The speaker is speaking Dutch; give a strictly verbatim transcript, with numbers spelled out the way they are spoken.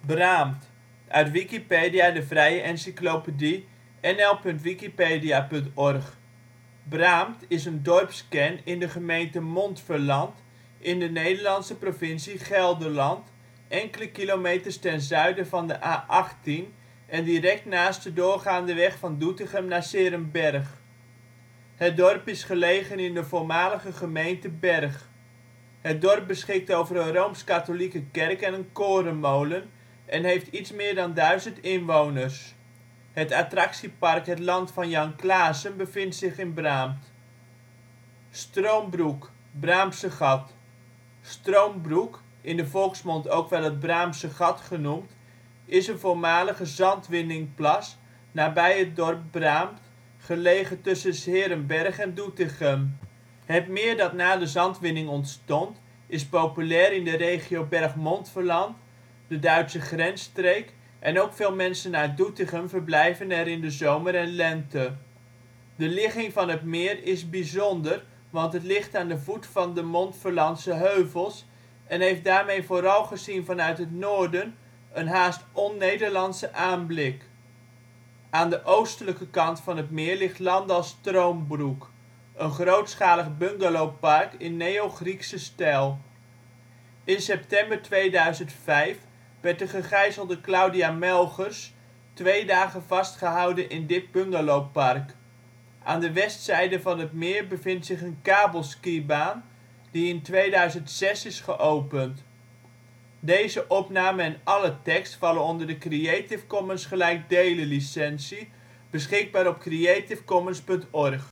Braamt, uit Wikipedia, de vrije encyclopedie. N L punt wikipedia punt org. Braamt is een dorpskern in de gemeente Montferland in de Nederlandse provincie Gelderland, enkele kilometers ten zuiden van de A achttien en direct naast de doorgaande weg van Doetinchem naar ' s-Heerenberg. Het dorp is gelegen in de voormalige gemeente Bergh. Het dorp beschikt over een rooms-katholieke kerk en een korenmolen, en heeft iets meer dan duizend inwoners. Het attractiepark Het Land van Jan Klaassen bevindt zich in Braamt. Stroombroek, Braamtse Gat. Stroombroek, in de volksmond ook wel het Braamtse Gat genoemd, is een voormalige zandwinningplas nabij het dorp Braamt, gelegen tussen ' s Heerenberg en Doetinchem. Het meer dat na de zandwinning ontstond, is populair in de regio Bergh/Montferland, de Duitse grensstreek, en ook veel mensen uit Doetinchem verblijven er in de zomer en lente. De ligging van het meer is bijzonder, want het ligt aan de voet van de Montferlandse heuvels en heeft daarmee vooral gezien vanuit het noorden een haast on-Nederlandse aanblik. Aan de oostelijke kant van het meer ligt Landal Stroombroek, een grootschalig bungalowpark in neo-Griekse stijl. In september tweeduizend vijf werd de gegijzelde Claudia Melchers twee dagen vastgehouden in dit bungalowpark. Aan de westzijde van het meer bevindt zich een kabelskibaan, die in tweeduizend zes is geopend. Plaatsen in de gemeente Doetinchem Dorpen: Bilthoven · De Haar · Major Melchers · Cabauw · Jaarsveld · Lede en Oudewater · Ooij · Pottum · Wely Gelderland: Steden en dorpen in Gelderland Nederland: Provincies · Gemeenten 51° 58 ' NB, 5° 38 ' OL Algemeen Inwoners (2005) ca. twaalftientallen. Data afkomstig van het C B S. Inwoners (2005) ca. twaalftientallen. Portaal Nederland Beluister (info) Braamt, uit Wikipedia, de vrije encyclopedie. N L punt wikipedia punt org. Braamt is een dorpskern in de gemeente Montferland in de Nederlandse provincie Gelderland, enkele kilometers ten zuiden van de A achttien en direct naast de doorgaande weg van Doetinchem naar ' s-Heerenberg. Het dorp